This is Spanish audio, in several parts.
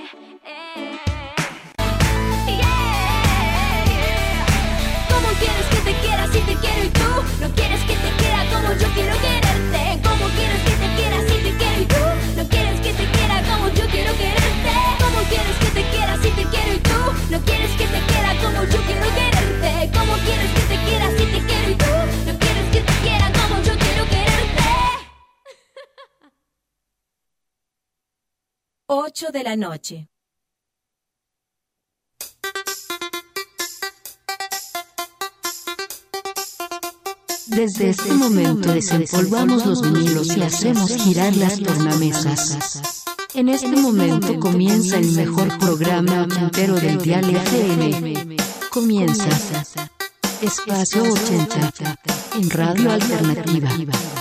¿Cómo quieres que te quiera si te quiero y tú no quieres que te quiera como yo quiero quererte? ¿Cómo quieres que te quiera si te quiero y tú no quieres que te quiera como yo quiero quererte? ¿Cómo quieres que te quiera si te quiero y tú no quieres que te quiera como yo quiero quererte? ¿Cómo quieres que te quiera si te quiero y tú no quieres que te quiera como yo quiero quererte? 8 de la noche. Desde este momento desempolvamos los vinilos y hacemos girar las tornamesas. En este momento comienza el mejor programa ochentero del dial FM. Comienza Espacio 80 en Radio Alternativa.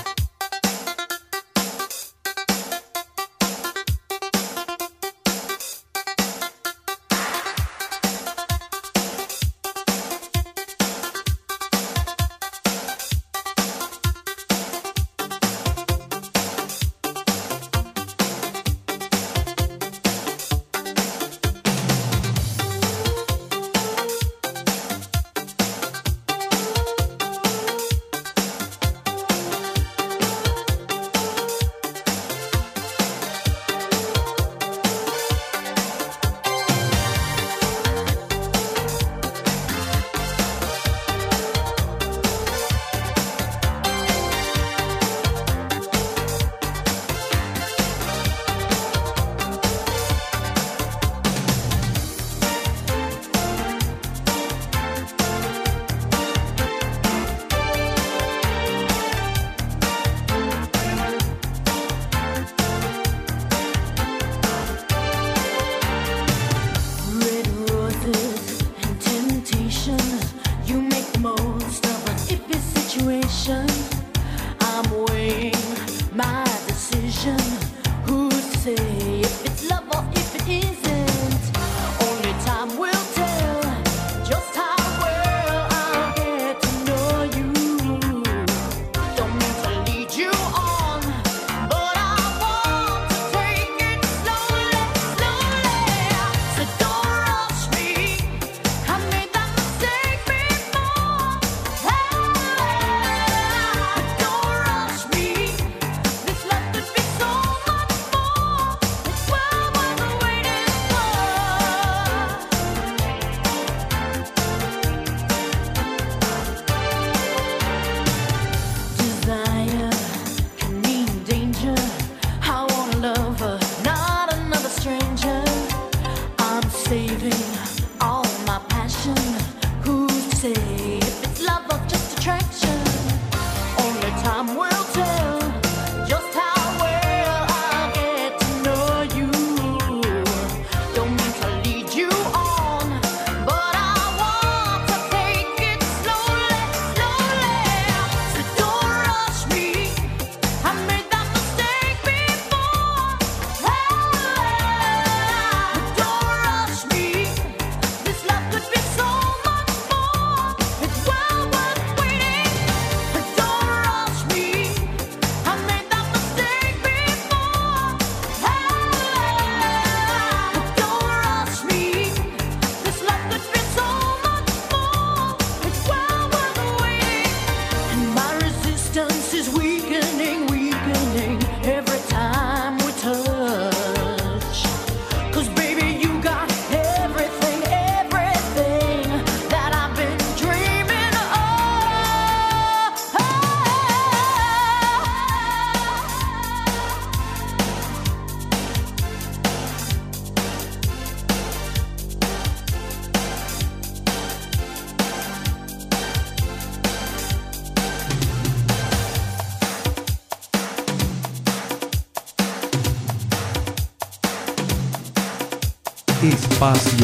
Espacio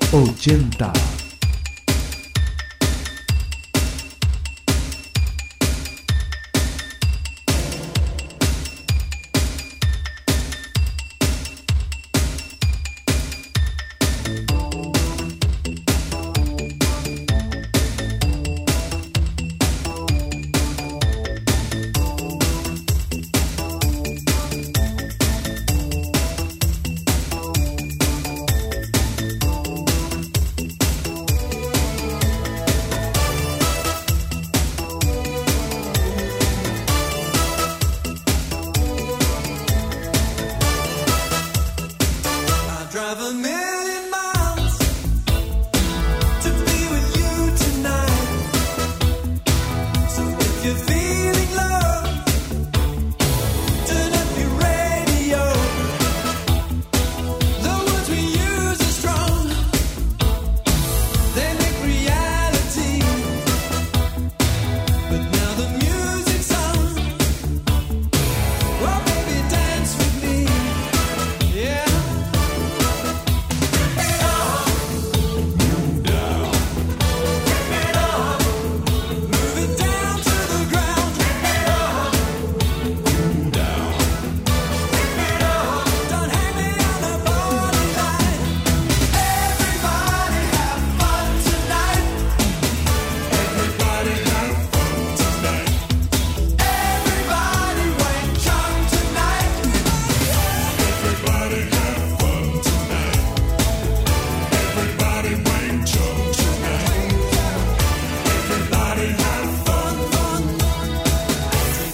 80.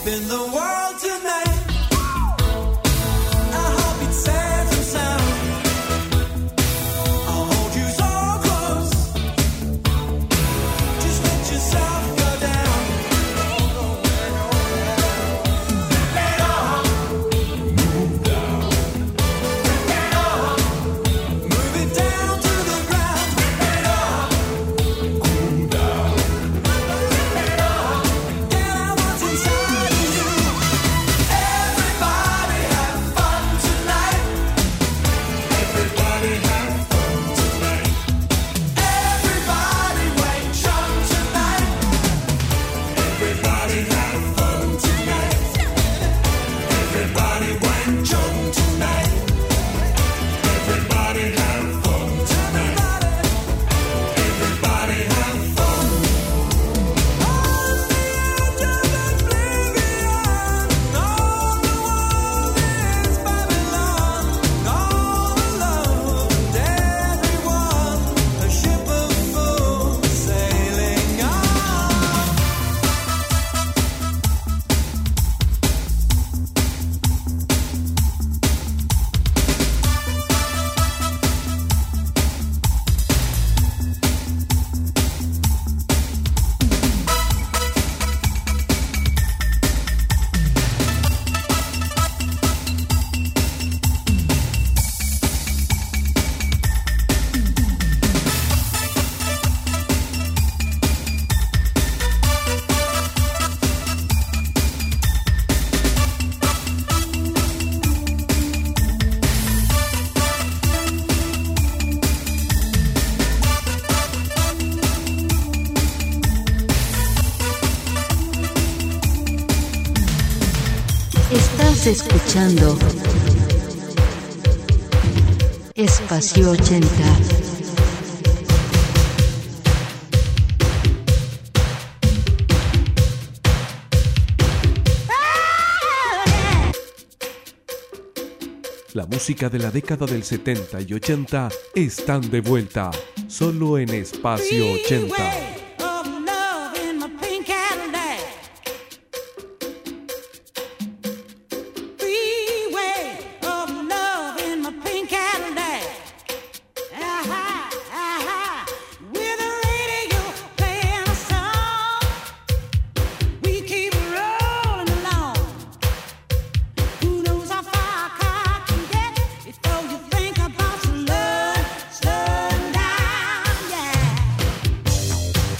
sweeping the world tonight. Our heartbeat says and sound. I'll hold you so close. Just let yourself go down. Let it all move down. Let it all move it down to the ground. Let it all cool down. Let it all get out what's inside of you. Everybody have fun tonight. Everybody have fun tonight. Everybody wake up tonight. Everybody have fun tonight. Everybody wake up tonight. Everybody have fun tonight. Everybody have fun. On the edge of oblivion, all the world is Babylon. All the love and everyone, a ship of fools sailing on. Estás escuchando Espacio 80. La música de la década del 70 y 80 están de vuelta, solo en Espacio 80. Freeway of love in my pink Cadillac. Freeway of love in my pink Cadillac. Aha, aha. With the radio playing a song, we keep rolling along. Who knows how far a car can get before you think about slowing down, yeah.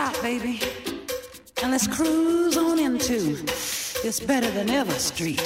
top, baby, and let's cruise on into this better than ever street.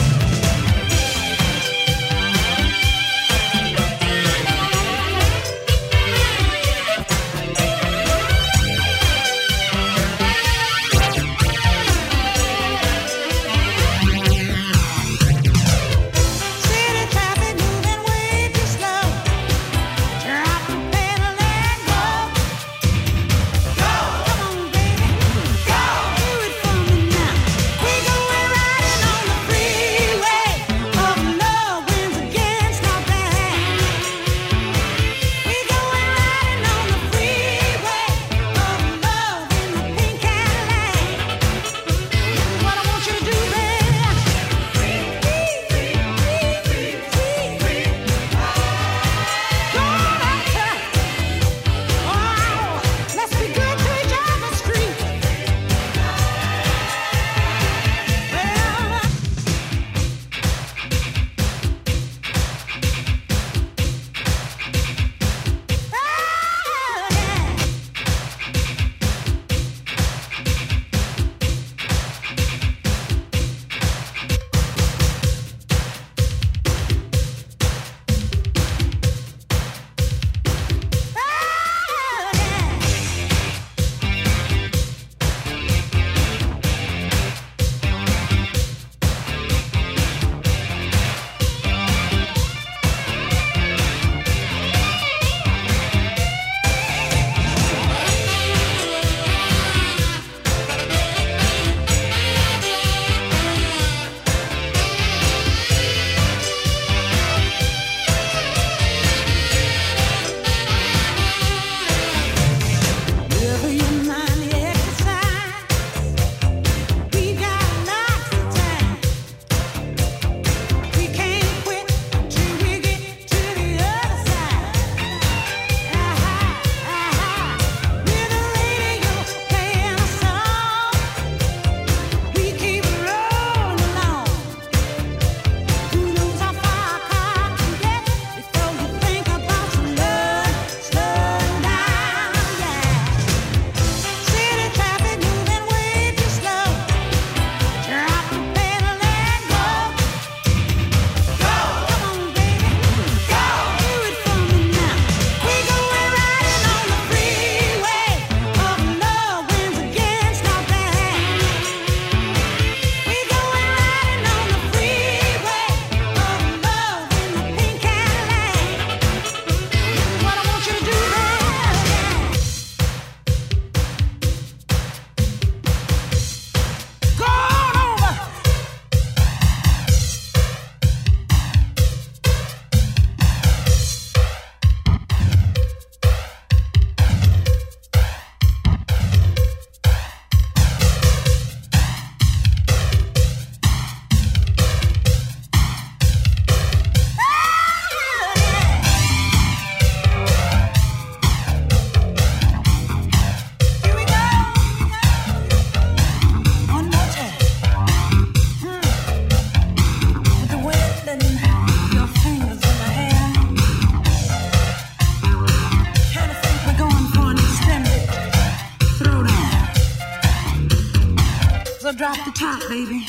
Drop the top, baby,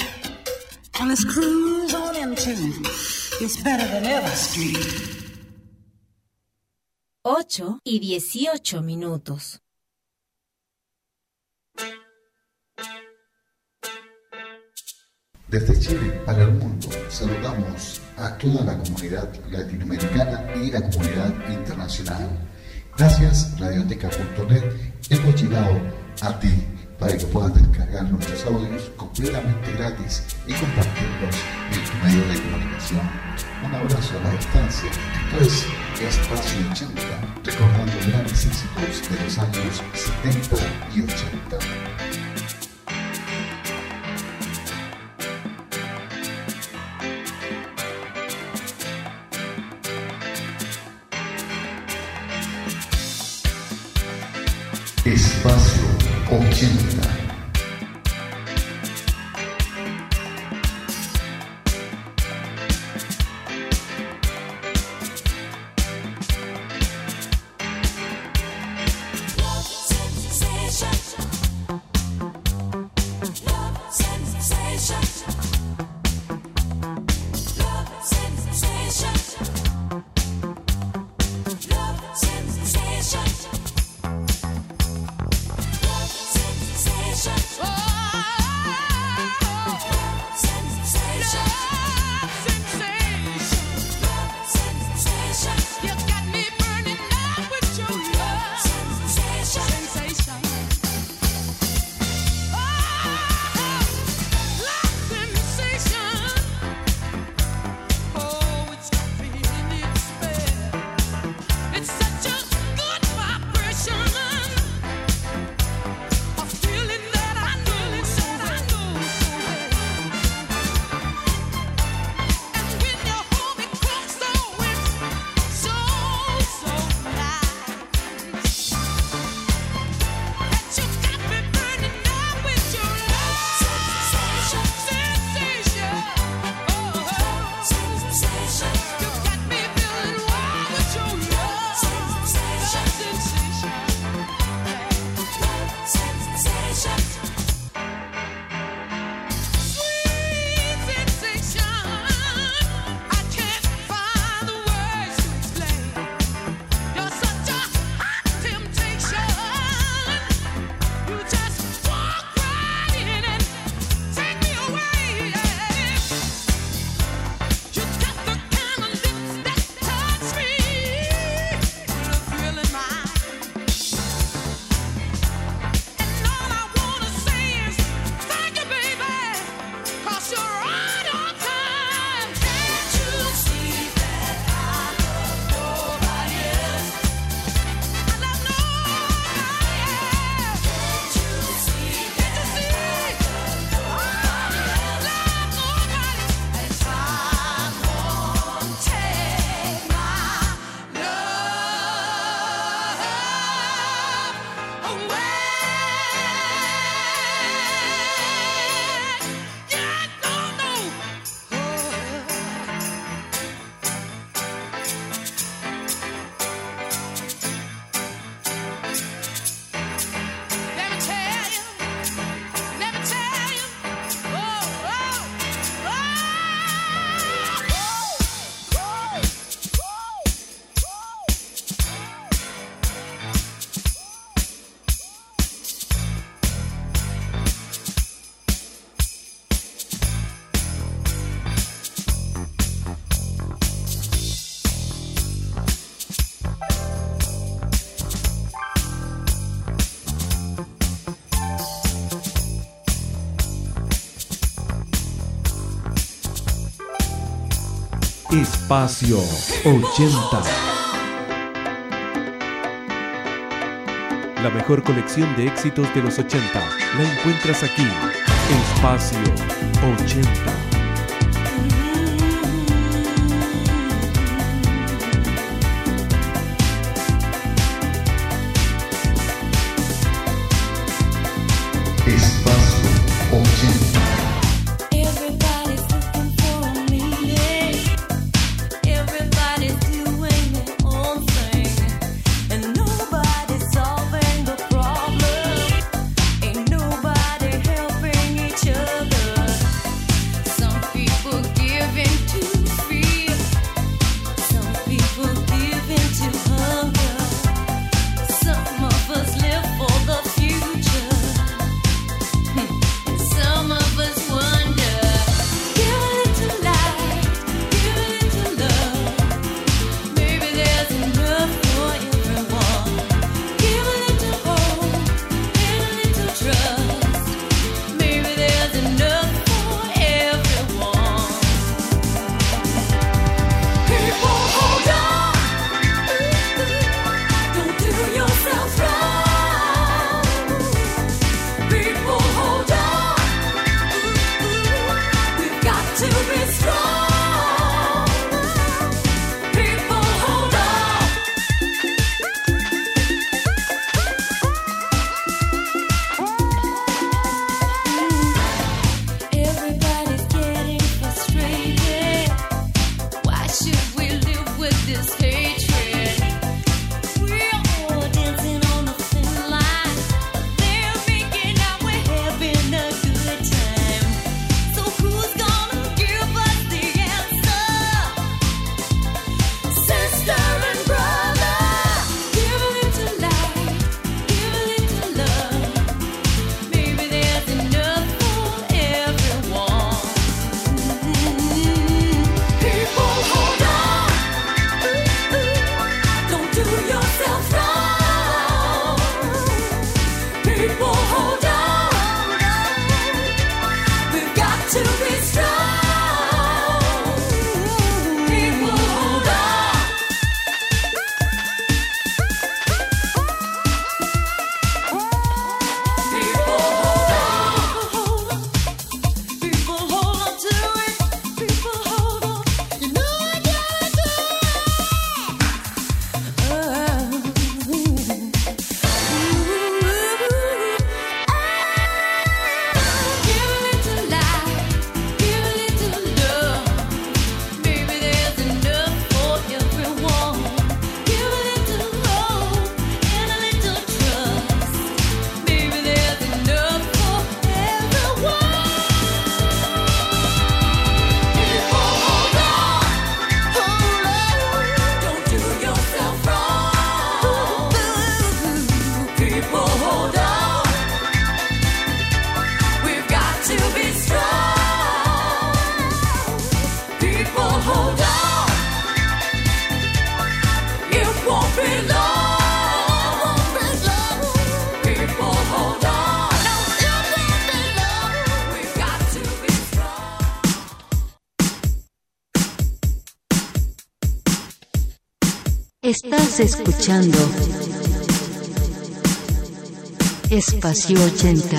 and let's cruise on into this better than ever street. 8:18. Desde Chile para el mundo, saludamos a toda la comunidad latinoamericana y la comunidad internacional. Gracias, Radioteca.net, hemos llegado a ti para que puedas descargar nuestros audios completamente gratis y compartirlos en tu medio de comunicación. Un abrazo a la distancia. Esto es Espacio 80, recordando grandes éxitos de los años 70 y 80. Espacio 80. Sensation. Espacio 80. La mejor colección de éxitos de los 80 la encuentras aquí. Espacio 80. Espacio 80. So Estás escuchando Espacio 80.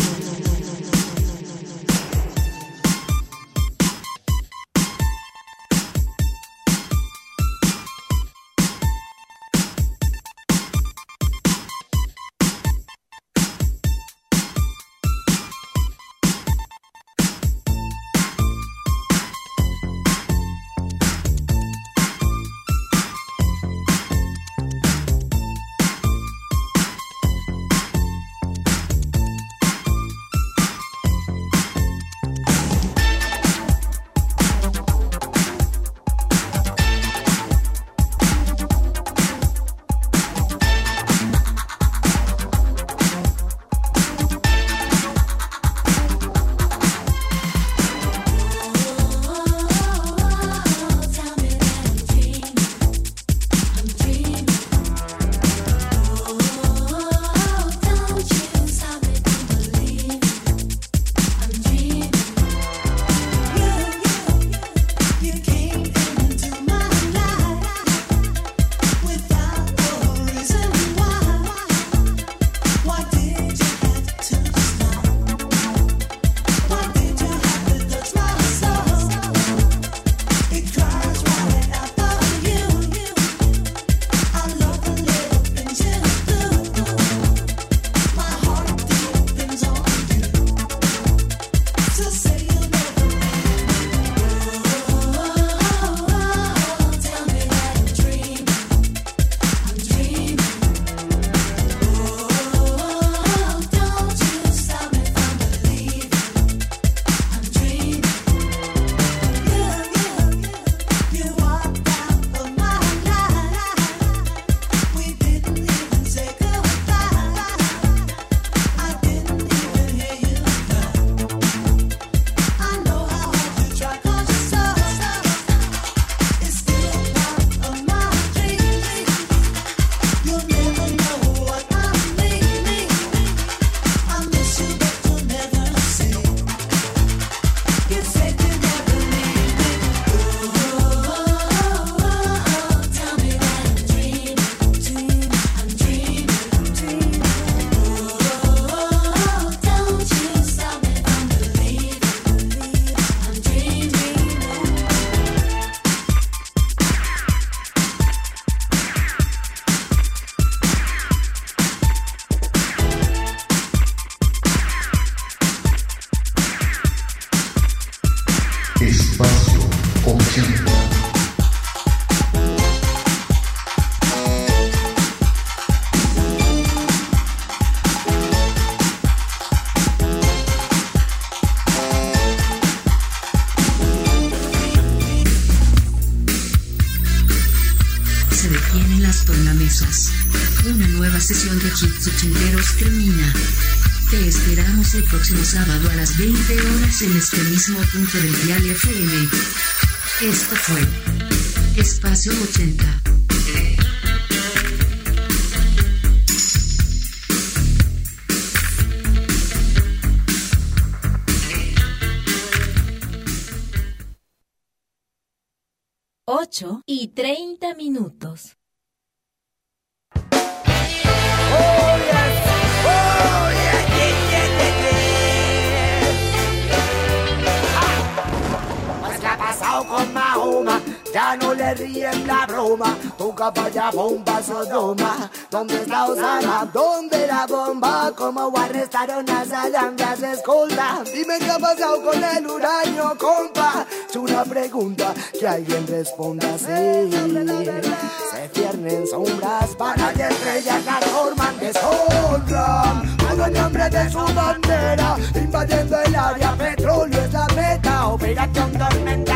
Espacio 80. Se detienen las tornamesas. Una nueva sesión de hits ochenteros termina. Te esperamos el próximo sábado a las 20 horas en este mismo punto del dial FM. Esto fue Espacio 80. Ocho y 30 minutos. Con Mahoma, ya no le ríen la broma, toca para allá bomba Sodoma, ¿dónde está Osama? ¿Dónde la bomba? ¿Cómo arrestaron a Saddam? Ya se escolta, dime qué ha pasado con el uranio, compa, es una pregunta que alguien responda así, se ciernen sombras para que estrellas la forman, deshonran, todo en nombre de su bandera, invadiendo el área, petróleo es la meta, operación tormenta.